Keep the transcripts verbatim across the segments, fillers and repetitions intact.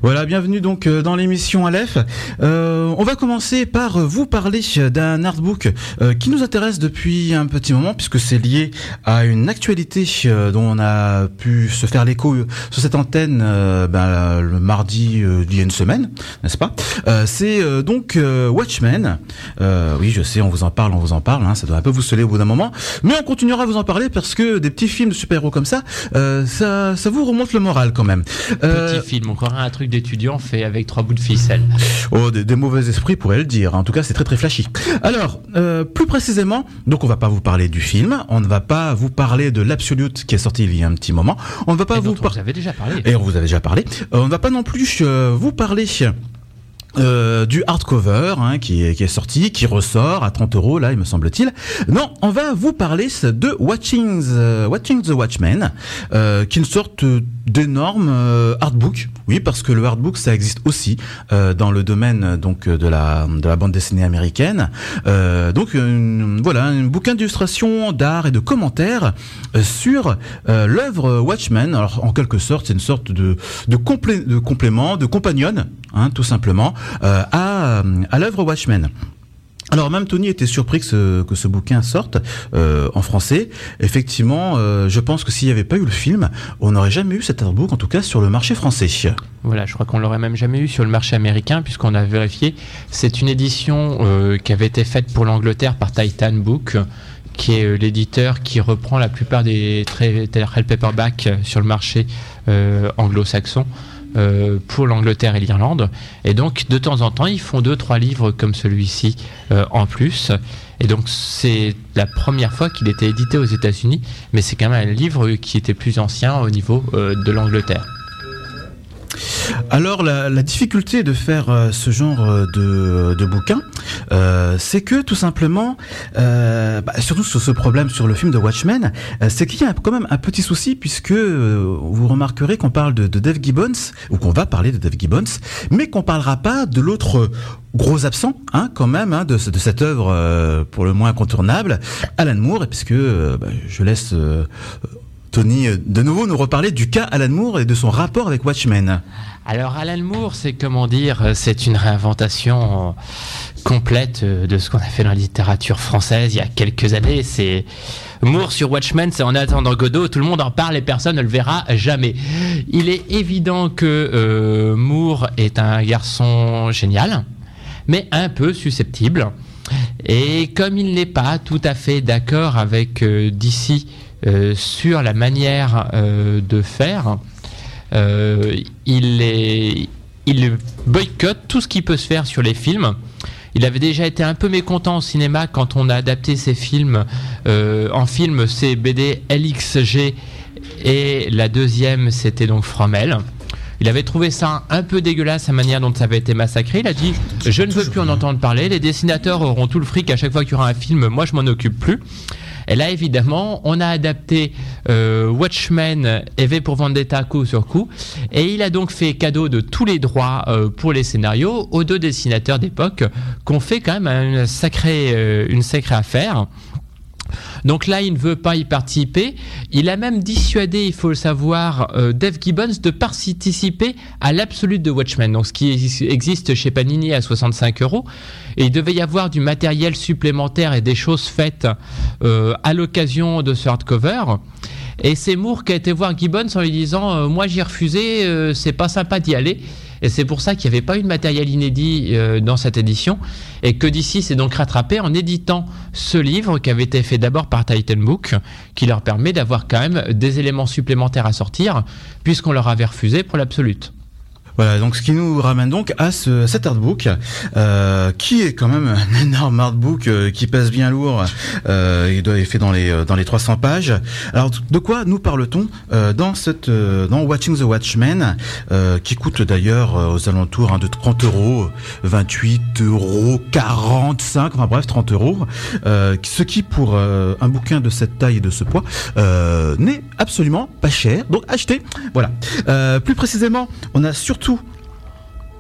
Voilà, bienvenue donc dans l'émission Aleph. Euh, on va commencer par vous parler d'un artbook euh, qui nous intéresse depuis un petit moment puisque c'est lié à une actualité euh, dont on a pu se faire l'écho sur cette antenne euh, ben, le mardi euh, d'il y a une semaine, n'est-ce pas euh, C'est euh, donc euh, Watchmen. Euh, oui, je sais, on vous en parle, on vous en parle, hein, ça doit un peu vous saouler au bout d'un moment, mais on continuera à vous en parler parce que des petits films de super-héros comme ça, euh, ça, ça vous remonte le moral quand même. Euh, Petit film, encore un truc d'étudiant fait avec trois bouts de ficelle. Oh, des, des mauvais esprits pourraient le dire. En tout cas, c'est très très flashy. Alors, euh, plus précisément, donc on va pas vous parler du film, on ne va pas vous parler de l'Absolute qui est sorti il y a un petit moment. On ne va pas Et vous parler. Vous avez déjà parlé. Et on vous avait déjà parlé. Euh, on ne va pas non plus euh, vous parler. Euh, du hardcover hein, qui, est, qui est sorti, qui ressort à trente euros là, il me semble-t-il. Non, on va vous parler de Watching the, Watching the Watchmen, euh, qui est une sorte d'énorme euh, artbook. Oui, parce que le artbook ça existe aussi euh, dans le domaine donc de la de la bande dessinée américaine. Euh, donc une, voilà, un bouquin d'illustration, d'art et de commentaires euh, sur euh, l'œuvre Watchmen. Alors en quelque sorte, c'est une sorte de de, complé, de complément, de compagnon, hein, tout simplement. Euh, à, à l'œuvre Watchmen. Alors même Tony était surpris que ce, que ce bouquin sorte euh, en français. Effectivement, euh, je pense que s'il n'y avait pas eu le film, on n'aurait jamais eu cet artbook, en tout cas sur le marché français. Voilà, je crois qu'on l'aurait même jamais eu sur le marché américain, puisqu'on a vérifié. C'est une édition euh, qui avait été faite pour l'Angleterre par Titan Book, qui est l'éditeur qui reprend la plupart des trail paperback sur le marché euh, anglo-saxon. Euh, pour l'Angleterre et l'Irlande, et donc de temps en temps ils font deux trois livres comme celui-ci euh, en plus, et donc c'est la première fois qu'il était édité aux États-Unis, mais c'est quand même un livre qui était plus ancien au niveau euh, de l'Angleterre. Alors la, la difficulté de faire euh, ce genre de, de bouquin, euh, c'est que tout simplement, euh, bah, surtout sur ce problème sur le film de Watchmen, euh, c'est qu'il y a quand même un petit souci puisque euh, vous remarquerez qu'on parle de, de Dave Gibbons, ou qu'on va parler de Dave Gibbons, mais qu'on parlera pas de l'autre gros absent, hein, quand même, hein, de, de cette œuvre euh, pour le moins incontournable, Alan Moore, puisque euh, bah, je laisse euh, Tony de nouveau nous reparler du cas Alan Moore et de son rapport avec Watchmen. Alors Alan Moore, c'est comment dire, c'est une réinventation complète de ce qu'on a fait dans la littérature française il y a quelques années. C'est Moore sur Watchmen, c'est en attendant Godot, tout le monde en parle et personne ne le verra jamais. Il est évident que euh, Moore est un garçon génial, mais un peu susceptible. Et comme il n'est pas tout à fait d'accord avec euh, D C euh, sur la manière euh, de faire, Euh, il, est, il boycotte tout ce qui peut se faire sur les films. Il avait déjà été un peu mécontent au cinéma quand on a adapté ses films euh, en film, ses B D L X G, et la deuxième c'était donc From Hell. Il avait trouvé ça un peu dégueulasse, la manière dont ça avait été massacré. Il a dit « Je ne veux plus en entendre parler, les dessinateurs auront tout le fric à chaque fois qu'il y aura un film, moi je m'en occupe plus ». Et là, évidemment, on a adapté euh, Watchmen et V pour Vendetta coup sur coup. Et il a donc fait cadeau de tous les droits euh, pour les scénarios aux deux dessinateurs d'époque, qu'on fait quand même une sacrée, euh, une sacrée affaire. Donc là, il ne veut pas y participer. Il a même dissuadé, il faut le savoir, euh, Dave Gibbons de participer à l'Absolute de Watchmen, donc ce qui existe chez Panini à soixante-cinq euros. Et il devait y avoir du matériel supplémentaire et des choses faites euh, à l'occasion de ce hardcover. Et c'est Moore qui a été voir Gibbons en lui disant euh, « Moi, j'ai refusé, euh, c'est pas sympa d'y aller ». Et c'est pour ça qu'il n'y avait pas eu de matériel inédit euh, dans cette édition, et que D C s'est donc rattrapé en éditant ce livre qui avait été fait d'abord par Titan Book, qui leur permet d'avoir quand même des éléments supplémentaires à sortir, puisqu'on leur avait refusé pour l'Absolute. Voilà, donc ce qui nous ramène donc à ce, cet artbook, euh, qui est quand même un énorme artbook euh, qui pèse bien lourd. Euh, il doit être fait dans les dans les trois cents pages. Alors de quoi nous parle-t-on euh, dans cette euh, dans Watching the Watchmen, euh, qui coûte d'ailleurs euh, aux alentours hein, de trente euros, vingt-huit euros, quarante-cinq, enfin bref trente euros. Euh, ce qui pour euh, un bouquin de cette taille et de ce poids euh, n'est absolument pas cher. Donc achetez. Voilà. Euh, plus précisément, on a surtout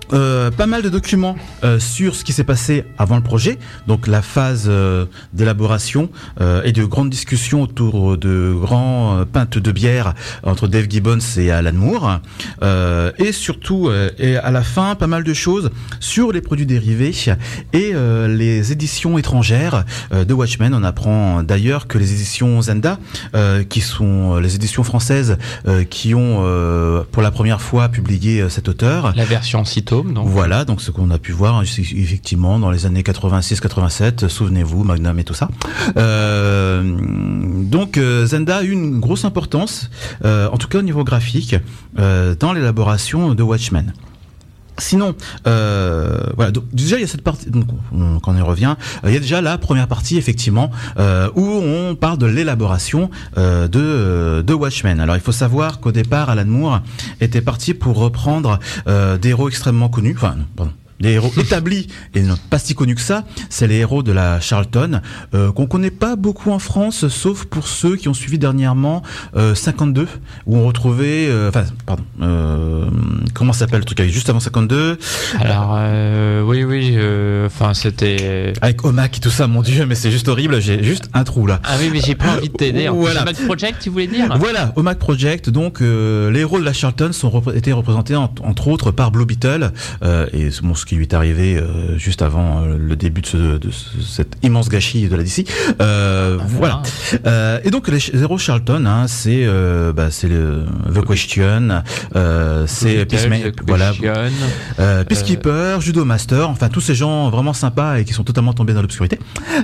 Euh, pas mal de documents euh, sur ce qui s'est passé avant le projet, donc la phase euh, d'élaboration euh, et de grandes discussions autour de grands euh, pintes de bière entre Dave Gibbons et Alan Moore, euh, et surtout euh, et à la fin pas mal de choses sur les produits dérivés et euh, les éditions étrangères euh, de Watchmen. On apprend d'ailleurs que les éditions Zenda, euh, qui sont les éditions françaises euh, qui ont euh, pour la première fois publié euh, cet auteur, la version Cito. Donc. Voilà, donc ce qu'on a pu voir effectivement dans les années quatre-vingt-six quatre-vingt-sept, souvenez-vous, Magnum et tout ça. Euh, donc euh, Zenda a eu une grosse importance, euh, en tout cas au niveau graphique, euh, dans l'élaboration de Watchmen. Sinon, euh, voilà. Donc, déjà il y a cette partie. Donc, on, quand on y revient, euh, il y a déjà la première partie effectivement euh, où on parle de l'élaboration euh, de de Watchmen. Alors il faut savoir qu'au départ, Alan Moore était parti pour reprendre euh, des héros extrêmement connus. Enfin, non, pardon. Des héros établis et non pas si connus que ça, c'est les héros de la Charlton euh, qu'on connaît pas beaucoup en France, sauf pour ceux qui ont suivi dernièrement euh, cinquante-deux, où on retrouvait, euh, enfin pardon, euh, comment s'appelle le truc avec juste avant cinquante-deux. Alors euh, oui oui, enfin euh, c'était avec Omac et tout ça, mon Dieu, mais c'est juste horrible, j'ai juste un trou là. Ah oui, mais j'ai pas envie de t'aider. Voilà. Omac Project, tu voulais dire? Voilà, Omac Project. Donc euh, les héros de la Charlton sont repr- étaient représentés en, entre autres par Blue Beetle euh, et bon, ce qui lui est arrivé euh, juste avant euh, le début de, ce, de ce, cet immense gâchis de la D C. Euh, ah, voilà. Euh, et donc les héros Charlton, hein, c'est euh, bah, c'est le The Question, euh, c'est Peacemaker, voilà, euh, Peacekeeper, euh... Judo Master, enfin tous ces gens vraiment sympas et qui sont totalement tombés dans l'obscurité.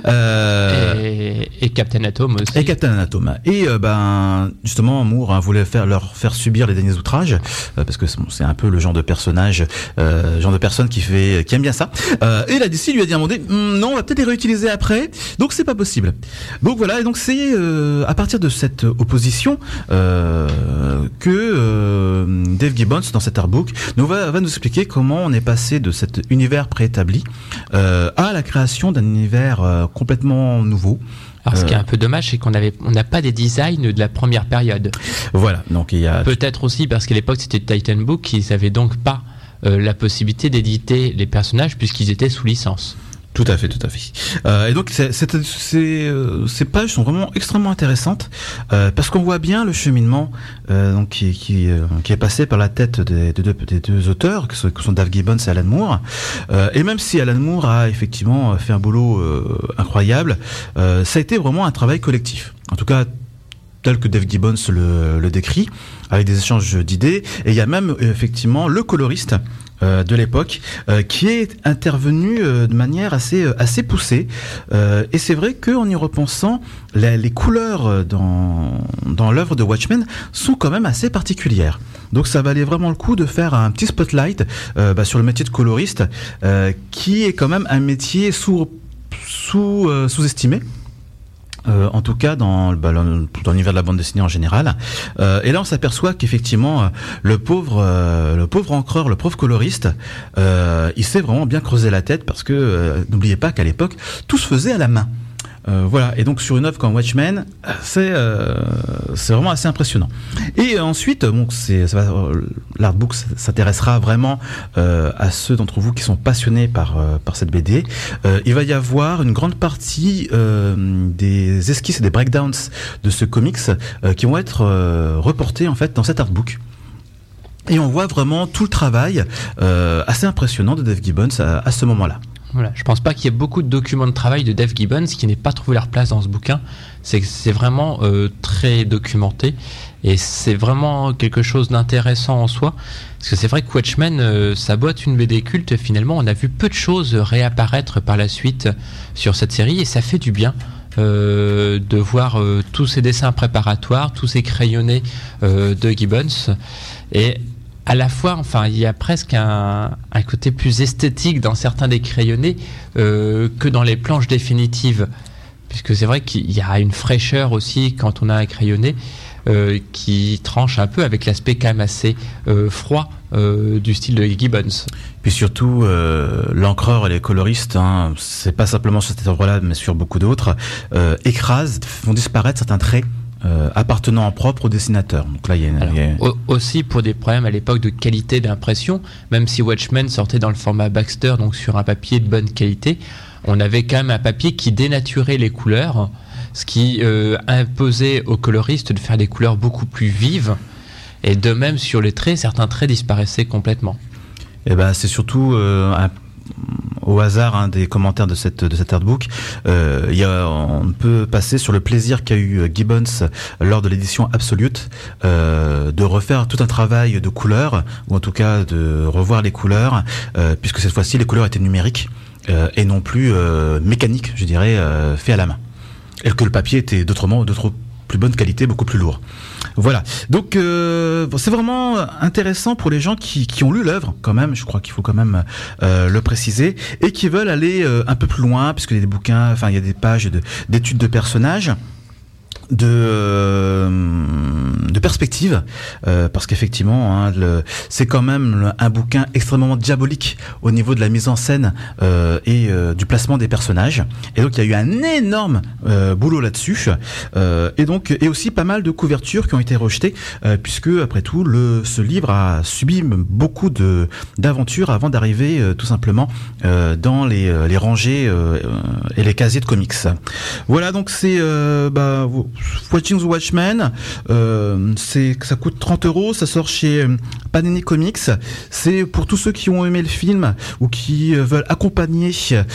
Euh, et, et Captain Atom aussi. Et Captain Atom. Et euh, ben justement Moore hein, voulait faire leur faire subir les derniers outrages euh, parce que c'est, bon, c'est un peu le genre de personnage, euh, genre de personne qui fait qui aime bien ça. Euh, et la D C lui a dit à un moment donné, non, on va peut-être les réutiliser après. Donc c'est pas possible. Donc voilà, et donc c'est euh, à partir de cette opposition euh, que euh, Dave Gibbons dans cet artbook nous va, va nous expliquer comment on est passé de cet univers préétabli euh, à la création d'un univers euh, complètement nouveau. Alors, ce qui est un peu dommage, c'est qu'on avait, on n'a pas des designs de la première période. Voilà. Donc il y a peut-être aussi parce qu'à l'époque c'était Titan Book, ils avaient donc pas Euh, la possibilité d'éditer les personnages puisqu'ils étaient sous licence. Tout à fait, tout à fait. Euh, et donc c'est, c'est, c'est, euh, ces pages sont vraiment extrêmement intéressantes euh, parce qu'on voit bien le cheminement euh, donc qui, qui, euh, qui est passé par la tête des, des, deux, des deux auteurs, que sont, que sont Dave Gibbons et Alan Moore. Euh, et même si Alan Moore a effectivement fait un boulot euh, incroyable, euh, ça a été vraiment un travail collectif. En tout cas, tel que Dave Gibbons le, le décrit, avec des échanges d'idées. Et il y a même effectivement le coloriste euh, de l'époque euh, qui est intervenu euh, de manière assez assez poussée. Euh, et c'est vrai qu'en y repensant, les, les couleurs dans dans l'œuvre de Watchmen sont quand même assez particulières. Donc ça valait vraiment le coup de faire un petit spotlight euh, bah, sur le métier de coloriste, euh, qui est quand même un métier sous sous euh, sous-estimé. Euh, en tout cas dans, bah, dans l'univers de la bande dessinée en général. Euh, et là on s'aperçoit qu'effectivement le pauvre euh, le pauvre encreur, le pauvre coloriste, euh, il s'est vraiment bien creusé la tête parce que euh, n'oubliez pas qu'à l'époque tout se faisait à la main. Euh, voilà, et donc sur une œuvre comme Watchmen, c'est euh, c'est vraiment assez impressionnant. Et euh, ensuite, bon, c'est ça va, euh, l'artbook s'intéressera vraiment euh, à ceux d'entre vous qui sont passionnés par euh, par cette B D. Euh, il va y avoir une grande partie euh, des esquisses et des breakdowns de ce comics euh, qui vont être euh, reportés en fait dans cet artbook. Et on voit vraiment tout le travail euh, assez impressionnant de Dave Gibbons à, à ce moment-là. Voilà, je pense pas qu'il y ait beaucoup de documents de travail de Dave Gibbons qui n'aient pas trouvé leur place dans ce bouquin. C'est que c'est vraiment euh, très documenté et c'est vraiment quelque chose d'intéressant en soi. Parce que c'est vrai que Watchmen, euh, ça boîte une B D culte. Finalement, on a vu peu de choses réapparaître par la suite sur cette série et ça fait du bien. Euh, de voir euh, tous ces dessins préparatoires, tous ces crayonnés euh, de Gibbons et à la fois, enfin, il y a presque un, un côté plus esthétique dans certains des crayonnés euh, que dans les planches définitives, puisque c'est vrai qu'il y a une fraîcheur aussi quand on a un crayonné euh, qui tranche un peu avec l'aspect quand même assez euh, froid euh, du style de Gibbons. Puis surtout, euh, l'encreur et les coloristes, hein, c'est pas simplement sur cette œuvre-là, mais sur beaucoup d'autres, euh, écrasent, font disparaître certains traits euh, appartenant en propre au dessinateur. Donc là, il y a, une, Alors, il y a... au- aussi pour des problèmes à l'époque de qualité d'impression, même si Watchmen sortait dans le format Baxter, donc sur un papier de bonne qualité, on avait quand même un papier qui dénaturait les couleurs, ce qui euh, imposait aux coloristes de faire des couleurs beaucoup plus vives. Et de même sur les traits, certains traits disparaissaient complètement. Eh ben, c'est surtout euh, un, au hasard hein, des commentaires de cette de cet artbook. Euh, il y a, on peut passer sur le plaisir qu'a eu Gibbons lors de l'édition Absolute euh, de refaire tout un travail de couleurs, ou en tout cas de revoir les couleurs, euh, puisque cette fois-ci les couleurs étaient numériques euh, et non plus euh, mécaniques, je dirais, euh, fait à la main. Et que le papier était d'autrement d'autre plus bonne qualité, beaucoup plus lourd. Voilà. Donc euh, bon, c'est vraiment intéressant pour les gens qui, qui ont lu l'œuvre quand même. Je crois qu'il faut quand même euh, le préciser et qui veulent aller euh, un peu plus loin, puisqu'il y a des bouquins, enfin il y a des pages de, d'études de personnages. De, euh, de perspective, euh, parce qu'effectivement, hein, le, c'est quand même un bouquin extrêmement diabolique au niveau de la mise en scène euh, et euh, du placement des personnages. Et donc, il y a eu un énorme euh, boulot là-dessus, euh, et donc et aussi pas mal de couvertures qui ont été rejetées, euh, puisque après tout, le, ce livre a subi beaucoup de d'aventures avant d'arriver euh, tout simplement euh, dans les, les rangées euh, et les casiers de comics. Voilà, donc c'est euh, bah, Watching the Watchmen, euh, c'est, ça coûte trente euros, ça sort chez Panini Comics. C'est pour tous ceux qui ont aimé le film ou qui veulent accompagner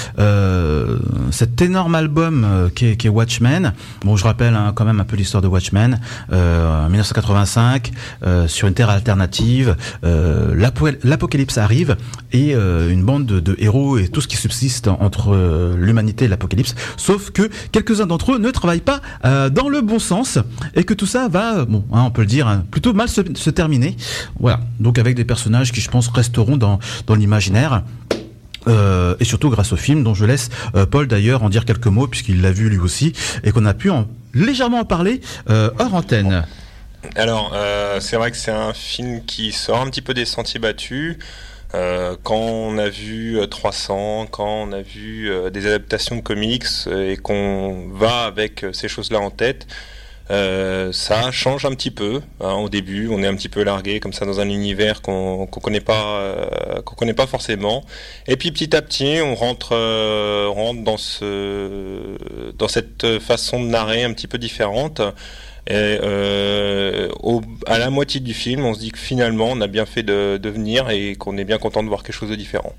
euh, cet énorme album euh, qu'est, qu'est Watchmen. Bon, je rappelle hein, quand même un peu l'histoire de Watchmen. Euh, en dix-neuf cent quatre-vingt-cinq, euh, sur une terre alternative, euh, l'apo- l'apocalypse arrive et euh, une bande de, de héros et tout ce qui subsiste entre euh, l'humanité et l'apocalypse. Sauf que quelques-uns d'entre eux ne travaillent pas euh, dans le bon sens et que tout ça va, bon, hein, on peut le dire, hein, plutôt mal se, se terminer. Voilà. Donc avec des personnages qui, je pense, resteront dans, dans l'imaginaire. Euh, et surtout grâce au film dont je laisse euh, Paul d'ailleurs en dire quelques mots puisqu'il l'a vu lui aussi et qu'on a pu en, légèrement en parler euh, hors antenne. Alors euh, c'est vrai que c'est un film qui sort un petit peu des sentiers battus. Euh, quand on a vu trois cents, quand on a vu euh, des adaptations de comics euh, et qu'on va avec euh, ces choses-là en tête, euh, ça change un petit peu. Hein, au début, on est un petit peu largué comme ça dans un univers qu'on qu'on connaît pas, euh, qu'on connaît pas forcément. Et puis petit à petit, on rentre, euh, on rentre dans ce, dans cette façon de narrer un petit peu différente. Et euh, au, à la moitié du film, on se dit que finalement, on a bien fait de, de venir et qu'on est bien content de voir quelque chose de différent.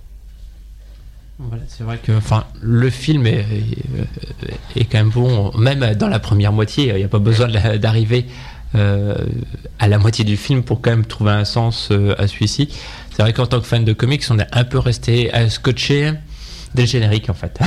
Voilà, c'est vrai que enfin, le film est, est, est quand même bon, même dans la première moitié, il n'y a pas besoin d'arriver euh, à la moitié du film pour quand même trouver un sens euh, à celui-ci. C'est vrai qu'en tant que fan de comics, on est un peu resté à scotché dès le générique en fait.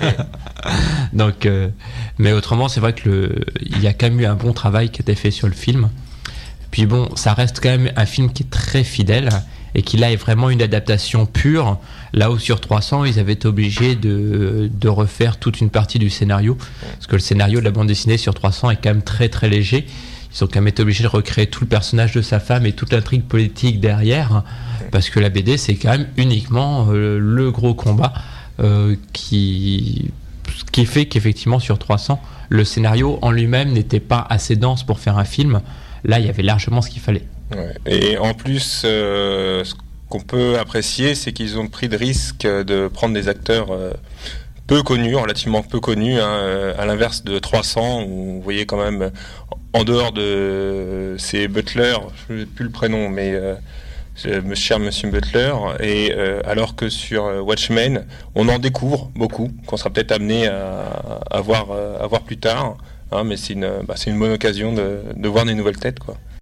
Donc, euh, mais autrement, c'est vrai que le, il y a quand même eu un bon travail qui a été fait sur le film. Puis bon, ça reste quand même un film qui est très fidèle et qui là est vraiment une adaptation pure. Là où sur trois cents, ils avaient été obligés de, de refaire toute une partie du scénario, parce que le scénario de la bande dessinée sur trois cents est quand même très très léger. Ils ont quand même été obligés de recréer tout le personnage de sa femme et toute l'intrigue politique derrière, parce que la B D c'est quand même uniquement euh, le gros combat euh, qui, qui fait qu'effectivement sur trois cents, le scénario en lui-même n'était pas assez dense pour faire un film. Là, il y avait largement ce qu'il fallait. Ouais. Et en plus, euh, ce qu'on peut apprécier, c'est qu'ils ont pris le risque de prendre des acteurs euh, peu connus, relativement peu connus, hein, à l'inverse de trois cents, où vous voyez quand même, en dehors de ces Butler, je n'ai plus le prénom, mais euh, cher Monsieur Butler, et euh, alors que sur Watchmen, on en découvre beaucoup, qu'on sera peut-être amené à, à, voir, à voir plus tard, hein, mais c'est une, bah, c'est une bonne occasion de, de voir des nouvelles têtes, quoi.